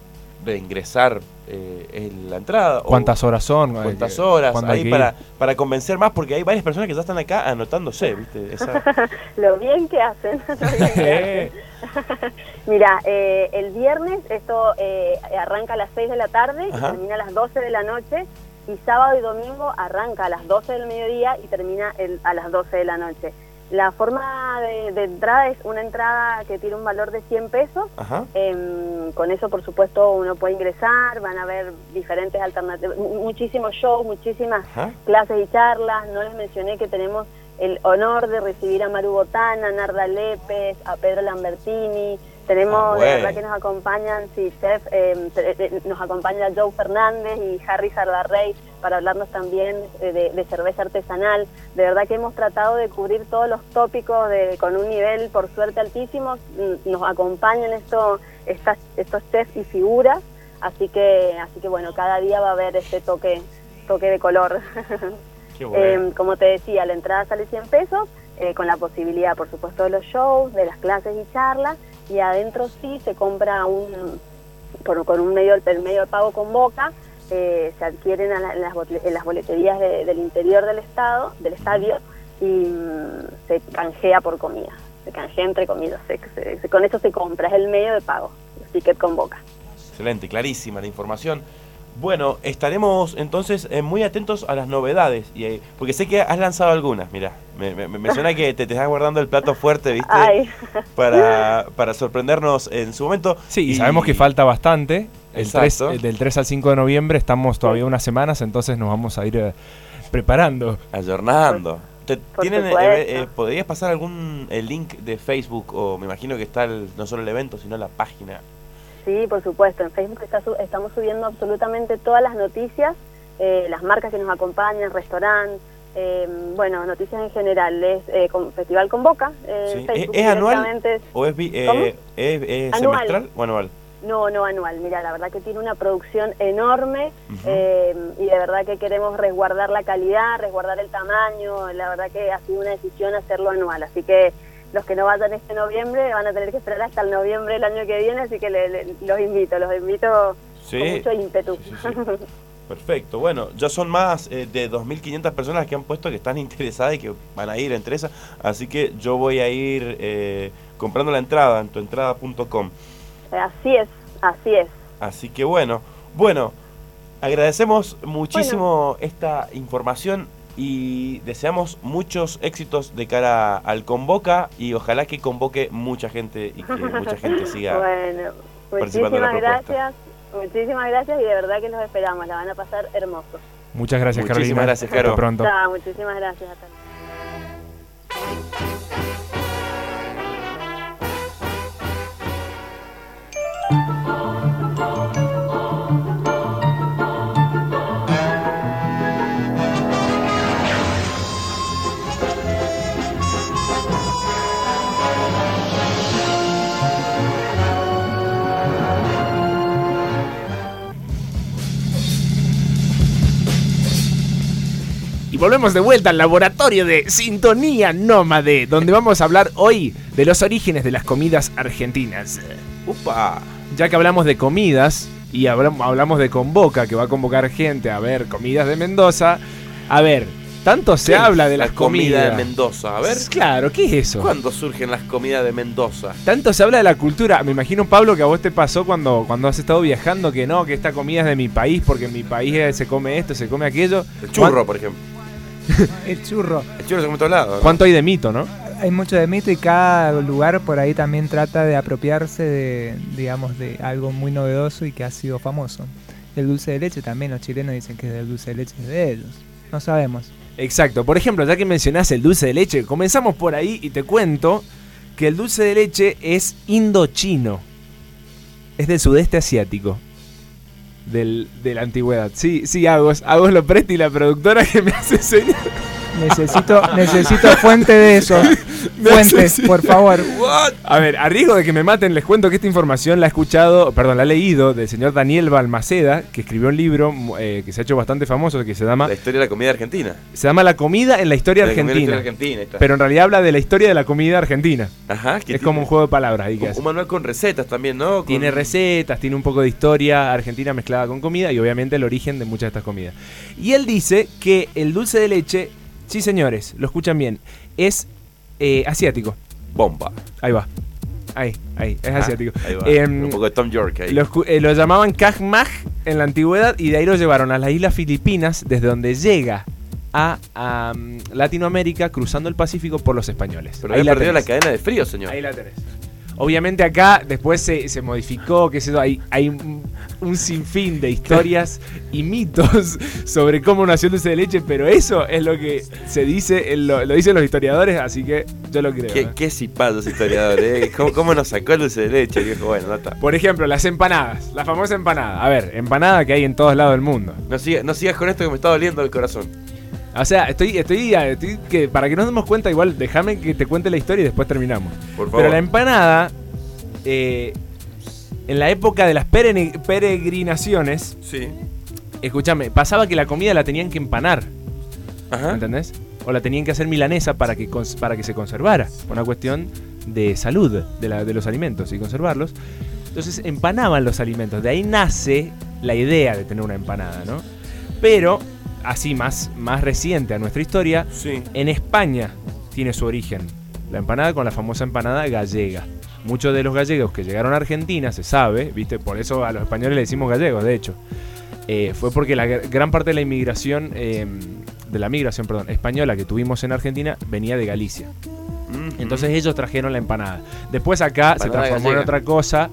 de ingresar eh, en la entrada? ¿O ¿Cuántas horas son? ¿Cuántas Eh, horas? ¿cuándo hay Ahí que para, ir? para convencer más, porque hay varias personas que ya están acá anotándose, ¿viste? Esa... Lo bien que hacen. lo bien que hacen. Mira, eh, el viernes esto eh, arranca a las seis de la tarde y Ajá. termina a las doce de la noche, y sábado y domingo arranca a las doce del mediodía y termina el- a las doce de la noche. La forma de, de entrada es una entrada que tiene un valor de cien pesos. Ajá. Em, con eso, por supuesto, uno puede ingresar, van a ver diferentes alternativas, mu- muchísimos shows, muchísimas Ajá. clases y charlas. No les mencioné que tenemos el honor de recibir a Maru Botana, a Narda Lépez, a Pedro Lambertini. Tenemos, Ah, de bueno. verdad que nos acompañan, sí, chef, eh, te- eh, nos acompaña Joe Fernández y Harry Sardarrey para hablarnos también eh, de, de cerveza artesanal. De verdad que hemos tratado de cubrir todos los tópicos de, con un nivel, por suerte, altísimo. Mm, Nos acompañan esto, estas, estos chefs y figuras, así que, así que bueno, cada día va a haber este toque, toque de color. Qué bueno. Eh, como te decía, la entrada sale cien pesos, eh, con la posibilidad, por supuesto, de los shows, de las clases y charlas, y adentro sí se compra un por, con un medio, el medio de pago con Boca, eh, se adquieren a la- en, las, botle- en las boleterías de- del interior del estado, del estadio, y mm, se canjea por comida, se canjea entre comidas, se- se- se- con eso se compra, es el medio de pago, el ticket con Boca. Excelente, clarísima la información. Bueno, estaremos entonces eh, muy atentos a las novedades, y, eh, porque sé que has lanzado algunas, mira, me, me, me suena que te, te estás guardando el plato fuerte, ¿viste? Ay. Para, para sorprendernos en su momento. Sí, y sabemos que falta bastante. El Exacto. tres, eh, del tres al cinco de noviembre estamos todavía unas semanas, entonces nos vamos a ir eh, preparando. Ayornando. Te- Por ¿tienen, eh, supuesto. eh, ¿Podrías pasar algún el link de Facebook? O me imagino que está el- no solo el evento, sino la página. Sí, por supuesto. En Facebook está su- estamos subiendo absolutamente todas las noticias, eh, las marcas que nos acompañan, restaurante, eh, bueno, noticias en general. Es eh, con Festival con Boca. eh, Sí. en ¿Es, Facebook es anual directamente. o es, bi- eh, ¿Cómo? es, es Anual. semestral o anual? No, no anual. Mira, la verdad que tiene una producción enorme, Ujú. eh, y de verdad que queremos resguardar la calidad, resguardar el tamaño. La verdad que ha sido una decisión hacerlo anual. Así que los que no vayan este noviembre van a tener que esperar hasta el noviembre del año que viene. Así que le- le- los invito, los invito Sí. con mucho ímpetu. Sí, sí, sí. Perfecto, bueno, ya son más eh, de dos mil quinientas personas que han puesto que están interesadas y que van a ir entre esas, así que yo voy a ir eh, comprando la entrada en tuentrada punto com. Así es, así es. Así que bueno, bueno, agradecemos muchísimo esta información y deseamos muchos éxitos de cara al Convoca, y ojalá que convoque mucha gente y que mucha gente siga Bueno, participando de la muchísimas propuesta. gracias. Muchísimas gracias y de verdad que los esperamos, la van a pasar hermoso. Muchas gracias, Muchísimas Carolina. gracias, Caro. Hasta pronto. Chao, muchísimas gracias. Hasta luego. Y volvemos de vuelta al laboratorio de Sintonía Nómade, donde vamos a hablar hoy de los orígenes de las comidas argentinas. ¡Upa! Ya que hablamos de comidas y hablamos, hablamos de Convoca, que va a convocar gente a ver comidas de Mendoza. A ver, tanto se habla de las la comida comidas de Mendoza. A ver, Claro, ¿qué es eso? ¿cuándo surgen las comidas de Mendoza? Tanto se habla de la cultura. Me imagino, Pablo, que a vos te pasó cuando, cuando has estado viajando que no, que esta comida es de mi país, porque en mi país eh, se come esto, se come aquello. El churro, por ejemplo. El churro. El churro se come en todos lados, ¿no? ¿Cuánto hay de mito, no? Hay mucho de mito y cada lugar por ahí también trata de apropiarse de, digamos, de algo muy novedoso y que ha sido famoso. El dulce de leche también, los chilenos dicen que el dulce de leche es de ellos. No sabemos. Exacto. Por ejemplo, ya que mencionás el dulce de leche, comenzamos por ahí y te cuento que el dulce de leche es indochino. Es del sudeste asiático. Del, de la antigüedad. Sí, sí, Agos. Agos Lopresti, la productora que me hace señas. Necesito, necesito fuente de eso. Fuentes, Necesito- por favor. A ver, a riesgo de que me maten, les cuento que esta información la he escuchado, perdón, la he leído del señor Daniel Balmaceda, que escribió un libro eh, que se ha hecho bastante famoso, que se llama La historia de la comida argentina. se llama La comida en la historia La comida en la argentina. historia argentina, ahí está. Pero en realidad habla de la historia de la comida argentina. Ajá, que Es tiene- como un juego de palabras ahí que un, hace. un manual con recetas también, ¿no? Con- Tiene recetas, tiene un poco de historia argentina mezclada con comida y obviamente el origen de muchas de estas comidas. Y él dice que el dulce de leche, sí señores, lo escuchan bien, es eh, asiático. Bomba. Ahí va. Ahí, ahí, es Ah, asiático. Ahí va. Em, un poco de Tom York ahí. Lo, escu- eh, lo llamaban Cajmaj en la antigüedad y de ahí lo llevaron a las islas Filipinas, desde donde llega a, a, um, Latinoamérica cruzando el Pacífico por los españoles. Pero ahí había perdido la tenés. cadena de frío, señor. Ahí la tenés. Obviamente acá después se, se modificó, qué sé yo, hay, hay un, un sinfín de historias y mitos sobre cómo nació el dulce de leche, pero eso es lo que se dice, en lo, lo dicen los historiadores, así que yo lo creo. Qué, ¿eh? qué cipados historiadores, ¿eh? ¿Cómo, ¿Cómo nos sacó el dulce de leche, viejo? Bueno, no está. Por ejemplo, las empanadas, la famosa empanada. A ver, empanada que hay en todos lados del mundo. No sigas, no sigas con esto que me está doliendo el corazón. O sea, estoy, estoy, estoy que para que nos demos cuenta, igual, déjame que te cuente la historia y después terminamos. Por favor. Pero la empanada, eh, en la época de las perene- peregrinaciones, Sí. escúchame, pasaba que la comida la tenían que empanar, Ajá. ¿entendés? O la tenían que hacer milanesa para que, cons- para que se conservara, por una cuestión de salud de, la- de los alimentos y conservarlos. Entonces empanaban los alimentos, de ahí nace la idea de tener una empanada, ¿no? Pero, así más, más reciente a nuestra historia, Sí. en España tiene su origen la empanada con la famosa empanada gallega. Muchos de los gallegos que llegaron a Argentina, se sabe, ¿viste? Por eso a los españoles le decimos gallegos, de hecho. Eh, fue porque la gr- gran parte de la inmigración, eh, de la migración, perdón, española que tuvimos en Argentina venía de Galicia. Mm, Entonces ellos trajeron la empanada. Después acá se Empanada transformó en gallega. otra cosa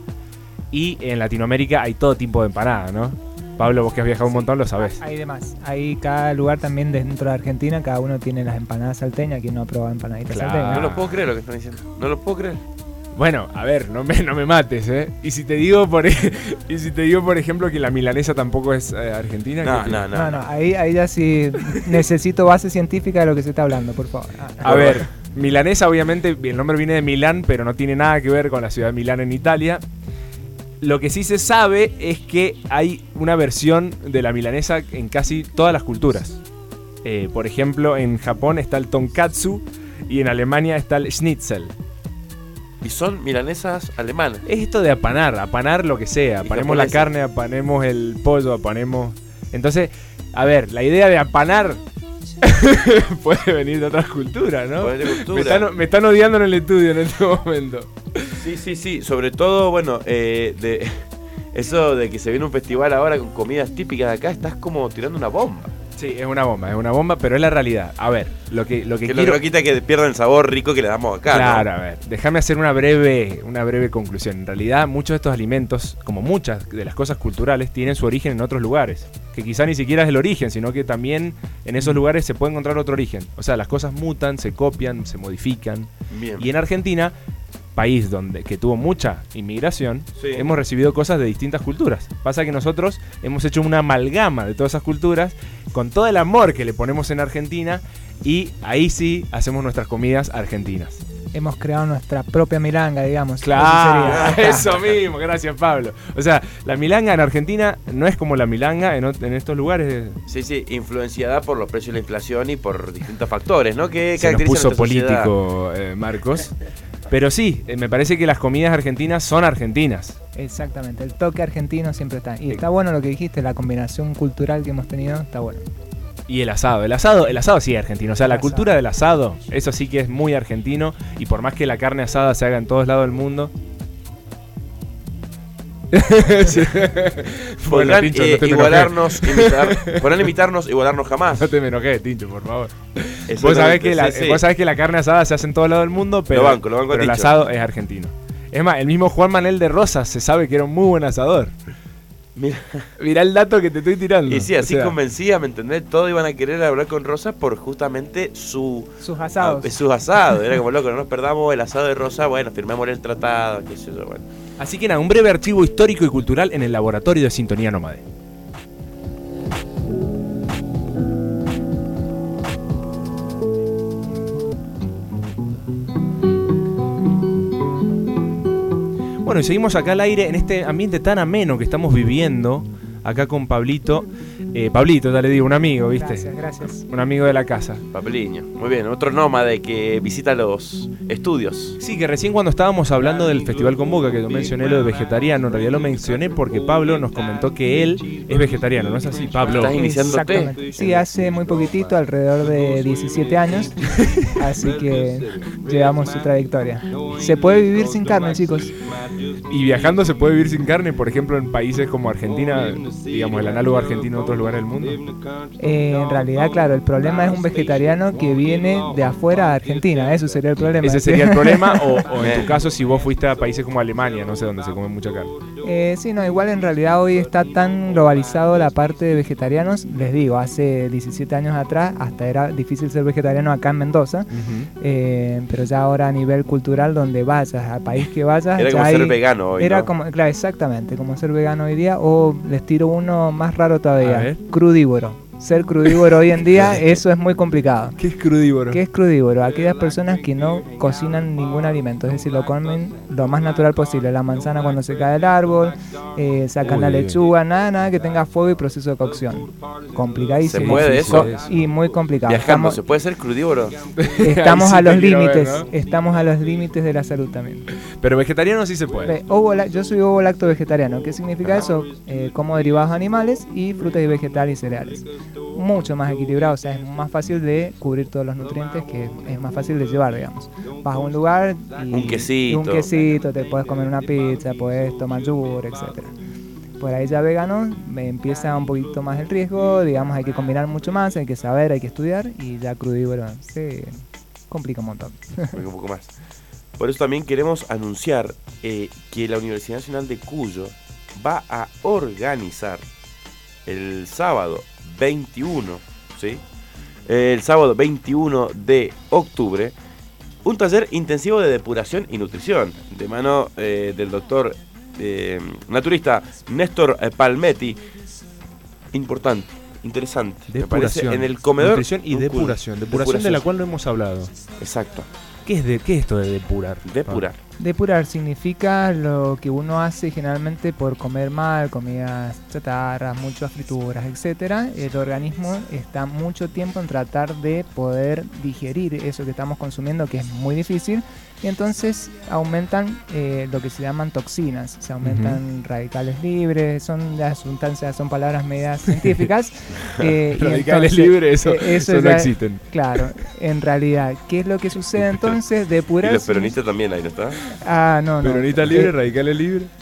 y en Latinoamérica hay todo tipo de empanada, ¿no? Pablo, vos que has viajado un montón lo sabés. Hay demás. Hay cada lugar también dentro de Argentina, cada uno tiene las empanadas salteñas. Quien no ha probado empanaditas Claro. salteñas. no lo puedo creer lo que están diciendo. No lo puedo creer. Bueno, a ver, no me, no me mates, ¿eh? Y si te digo, por, e- y si te digo por ejemplo, que la milanesa tampoco es eh, argentina. No, ¿qué- no, No, no, ahí, ahí ya sí necesito base científica de lo que se está hablando, por favor. Ah, A ver, milanesa obviamente, el nombre viene de Milán, pero no tiene nada que ver con la ciudad de Milán en Italia. Lo que sí se sabe es que hay una versión de la milanesa en casi todas las culturas. Eh, por ejemplo, en Japón está el tonkatsu y en Alemania está el schnitzel. Y son milanesas alemanas. Es esto de apanar, apanar lo que sea. Y Apanemos la japonesas. carne, apanemos el pollo, apanemos... Entonces, a ver, la idea de apanar puede venir de otras culturas, ¿no? Puede venir de cultura. Me están, me están odiando en el estudio en este momento. Sí, sí, sí. Sobre todo, bueno, eh, de eso de que se viene un festival ahora con comidas típicas de acá, estás como tirando una bomba. Sí, es una bomba, es una bomba, pero es la realidad. A ver, lo que, lo que, Que quiero... lo que no quita que pierdan el sabor rico que le damos acá, Claro, ¿no? a ver, déjame hacer una breve, una breve conclusión. En realidad, muchos de estos alimentos, como muchas de las cosas culturales, tienen su origen en otros lugares. Que quizá ni siquiera es el origen, sino que también en esos lugares se puede encontrar otro origen. O sea, las cosas mutan, se copian, se modifican. Bien. Y en Argentina, país donde que tuvo mucha inmigración, Sí. hemos recibido cosas de distintas culturas. Pasa que nosotros hemos hecho una amalgama de todas esas culturas con todo el amor que le ponemos en Argentina y ahí sí hacemos nuestras comidas argentinas. Hemos creado nuestra propia milanga, digamos. Claro, Eso sería. eso mismo, gracias Pablo. O sea, la milanga en Argentina no es como la milanga en, ot- en estos lugares. Sí, sí, influenciada por los precios de la inflación y por distintos factores, ¿no? Que Se nos caracterizan puso nuestra sociedad. político, eh, Marcos. Pero sí, eh, me parece que las comidas argentinas son argentinas. Exactamente, el toque argentino siempre está. Y está bueno lo que dijiste, la combinación cultural que hemos tenido, está bueno. Y el asado, el asado, el asado sí es argentino. O sea, El la asado. cultura del asado, eso sí que es muy argentino. Y por más que la carne asada se haga en todos lados del mundo. Sí. Bueno, Podrán Tincho, eh, no te me igualarnos, imitar, podrán imitarnos, igualarnos jamás. No te me enojes, Tincho, por favor. Vos Exactamente, sabés, que la, sí, sí. vos sabés que la carne asada se hace en todo lado del mundo, pero, Lo banco, lo banco a pero el Tincho. asado es argentino. Es más, el mismo Juan Manuel de Rosas se sabe que era un muy buen asador. Mira. Mirá el dato que te estoy tirando. Y sí, así O sea, convencía, ¿me entendés? Todos iban a querer hablar con Rosa por justamente su... Sus asados. ah, sus asados. Era como, loco, no nos perdamos el asado de Rosa, bueno, firmemos el tratado, qué sé yo, bueno. Así que nada, un breve archivo histórico y cultural en el laboratorio de Sintonía Nómade. Bueno, y seguimos acá al aire en este ambiente tan ameno que estamos viviendo acá con Pablito. Eh, Pablito, ya le digo, un amigo, ¿viste? Gracias, gracias. Un amigo de la casa. Papeliño. Muy bien, otro nómade que visita los estudios. Sí, que recién cuando estábamos hablando del Festival Convoca, que yo mencioné lo de vegetariano, en realidad lo mencioné porque Pablo nos comentó que él es vegetariano, ¿no es así, Pablo? Estás iniciándote. Exactamente. Sí, hace muy poquitito, alrededor de diecisiete años. Así que llevamos su trayectoria. Se puede vivir sin carne, chicos. Y viajando se puede vivir sin carne, por ejemplo, en países como Argentina, digamos, el análogo argentino en otros lugares del mundo. Eh, en realidad, claro, el problema es un vegetariano que viene de afuera a Argentina. Eso sería el problema. Ese sería el problema, o, o en tu caso, si vos fuiste a países como Alemania, no sé, donde se come mucha carne. Eh, sí, no, igual en realidad hoy está tan globalizado la parte de vegetarianos. Les digo, hace diecisiete años atrás hasta era difícil ser vegetariano acá en Mendoza. Uh-huh. Eh, pero ya ahora a nivel cultural, donde vayas, al país que vayas, Era ya como hay- ser vegano hoy, Era ¿no? como, claro, exactamente, como ser vegano hoy día. O les tiro uno más raro A todavía, ver. crudívoro. Ser crudívoro hoy en día, eso es muy complicado. ¿Qué es crudívoro? ¿Qué es crudívoro? Aquellas personas que no cocinan ningún alimento, es decir, lo comen lo más natural posible. La manzana cuando se cae del árbol, eh, sacan Uy, la uy, uy. lechuga, nada, nada que tenga fuego y proceso de cocción. Complicadísimo. ¿Se puede eso? Co- Y muy complicado. Viajando, Estamos, ¿se puede ser crudívoro? estamos Ahí a sí los te quiero ver, límites, ¿no? estamos a los límites de la salud también. Pero vegetariano sí se puede. Ve, ovo la- yo soy ovo lacto vegetariano. ¿Qué significa eso? Eh, como derivados animales y frutas y vegetales y cereales. Mucho más equilibrado, o sea, es más fácil de cubrir todos los nutrientes, que es más fácil de llevar, digamos. Vas a un lugar y Un quesito. y un quesito, te puedes comer una pizza, puedes tomar yogur, etcétera. Por ahí ya vegano me empieza un poquito más el riesgo, digamos, hay que combinar mucho más, hay que saber, hay que estudiar, y ya crudívoro se complica un montón. Un poco más. Por eso también queremos anunciar eh, que la Universidad Nacional de Cuyo va a organizar el sábado veintiuno, ¿sí? El sábado veintiuno de octubre, un taller intensivo de depuración y nutrición, de mano eh, del doctor eh, naturista Néstor eh, Palmetti. Importante, interesante. me parece, Depuración. en el comedor. Nutrición y un culo. depuración. Depuración de la cual no hemos hablado. Exacto. ¿Qué es, de, qué es esto de depurar? Depurar. Depurar significa lo que uno hace generalmente por comer mal, comidas chatarras, muchas frituras, etcétera. El organismo está mucho tiempo en tratar de poder digerir eso que estamos consumiendo, que es muy difícil, y entonces aumentan eh, lo que se llaman toxinas, se aumentan Ujú. radicales libres, son las sustancias, son palabras medias científicas. eh, y Radicales entonces, libres, eso, eh, eso no ya- existen. Claro, en realidad, ¿qué es lo que sucede entonces? Y Depurar. los peronistas también ahí, ¿no está? Ah, no, no. Peronista Eh, libre, radicales libre.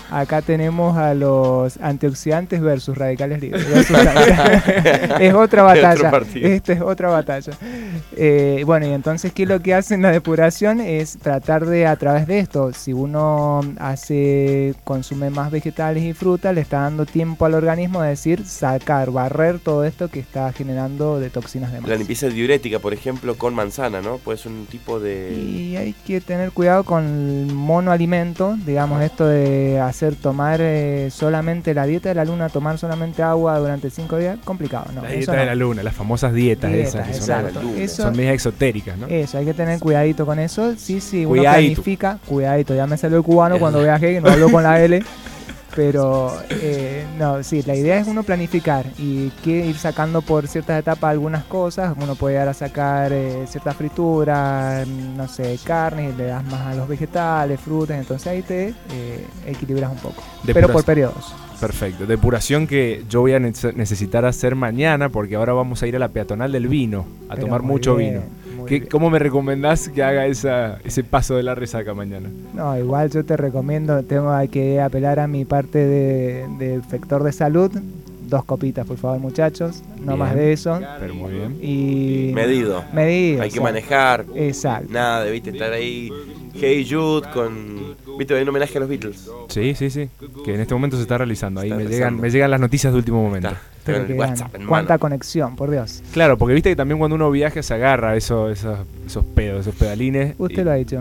Acá tenemos a los antioxidantes versus radicales libres. Versus radicales. Es otra batalla. Esta es otra batalla. Eh, bueno, y entonces, ¿qué es lo que hacen la depuración? Es tratar de, a través de esto, si uno hace, consume más vegetales y frutas, le está dando tiempo al organismo de decir, sacar, barrer todo esto que está generando de toxinas de más. La limpieza diurética, por ejemplo, con manzana, ¿no? Puede ser un tipo de... Y hay que tener cuidado con el monoalimento, digamos, esto de hacer tomar eh, solamente la dieta de la luna, tomar solamente agua durante cinco días, complicado, ¿no? La Eso dieta no. de la luna, las famosas dietas, Dietas, esas que exacto. son, Eso- son medias exotéricas, ¿no? Eso, hay que tener cuidadito con eso. Sí, sí, uno Cuidadito. planifica, cuidadito, ya me salió el cubano cuando viajé, que no hablo con la L. Pero, eh, no, sí, la idea es uno planificar y que ir sacando por ciertas etapas algunas cosas. Uno puede llegar a sacar eh, ciertas frituras, no sé, carne, y le das más a los vegetales, frutas, entonces ahí te eh, equilibras un poco. Pero Depuración. por periodos. Perfecto. Depuración que yo voy a nece- necesitar hacer mañana porque ahora vamos a ir a la peatonal del vino a Pero tomar muy mucho bien, vino. muy ¿Qué- bien. ¿Cómo me recomendás que haga esa, ese paso de la resaca mañana? No, igual yo te recomiendo, tengo que apelar a mi parte de, de factor de salud. Dos copitas, por favor, muchachos. No Bien. más de eso. Pero muy bien. Y Medido. Medido. Hay que exacto. manejar. Exacto. Nada de, viste, estar ahí. Hey Jude con... Viste, hay un homenaje a los Beatles. Sí, sí, sí. Que en este momento se está realizando. Ahí Está me realizando. llegan, me llegan las noticias de último momento. Está. Pero Con que el vean, WhatsApp en cuánta mano. conexión, por Dios. Claro, porque viste que también cuando uno viaja se agarra eso, esos, esos pedos, esos pedalines. Usted y, lo ha dicho.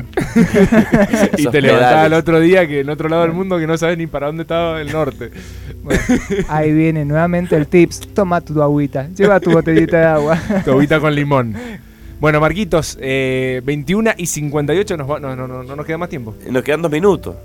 y Esos te levantás pedales. al otro día que en otro lado del mundo que no sabes ni para dónde estaba el norte. Bueno, ahí viene nuevamente el tips. Toma tu agüita. Lleva tu botellita de agua. Tu agüita con limón. Bueno, Marquitos, eh, veintiuna y cincuenta y ocho, nos va- no, no, no, no nos queda más tiempo. Nos quedan dos minutos.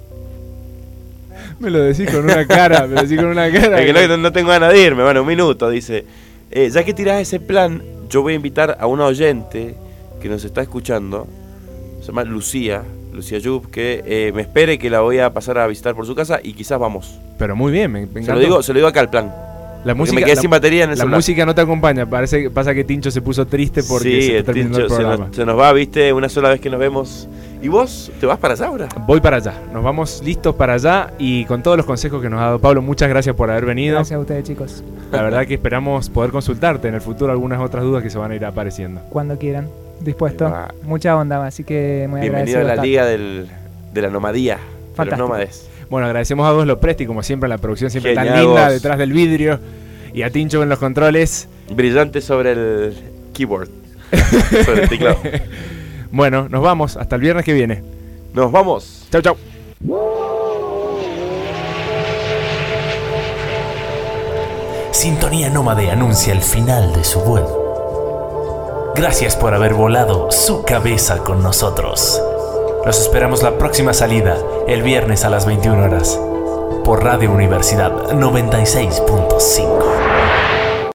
Me lo decís con una cara, me lo decís con una cara. Es que no, no tengo ganas de irme, bueno, un minuto, dice. Eh, ya que tirás ese plan, yo voy a invitar a una oyente que nos está escuchando, se llama Lucía, Lucía Yub, que eh, me espere que la voy a pasar a visitar por su casa y quizás vamos. Pero muy bien, me, me Se encantó. lo digo, se lo digo acá al plan. La Porque música, me quedé la- sin batería en el La celular. música no te acompaña, parece que pasa que Tincho se puso triste porque sí, se el está terminando el Tincho se programa. nos, se nos va, viste, una sola vez que nos vemos. ¿Y vos te vas para allá ahora? Voy para allá, nos vamos listos para allá y con todos los consejos que nos ha dado Pablo, muchas gracias por haber venido. Gracias a ustedes, chicos. La verdad que esperamos poder consultarte en el futuro algunas otras dudas que se van a ir apareciendo. Cuando quieran. Dispuesto. Ahí va. Mucha onda, así que muy Bienvenido agradecido a la estar. liga del, de la nomadía, de los Fantástico. nómades. Bueno, agradecemos a Dos Lopresti, como siempre, la producción siempre tan Genial, linda vos. detrás del vidrio. Y a Tincho en los controles. Brillante sobre el keyboard, sobre el teclado. Bueno, nos vamos. Hasta el viernes que viene. Nos vamos. Chau, chau. Sintonía Nómade anuncia el final de su vuelo. Gracias por haber volado su cabeza con nosotros. Los esperamos la próxima salida, el viernes a las veintiuna horas, por Radio Universidad noventa y seis punto cinco.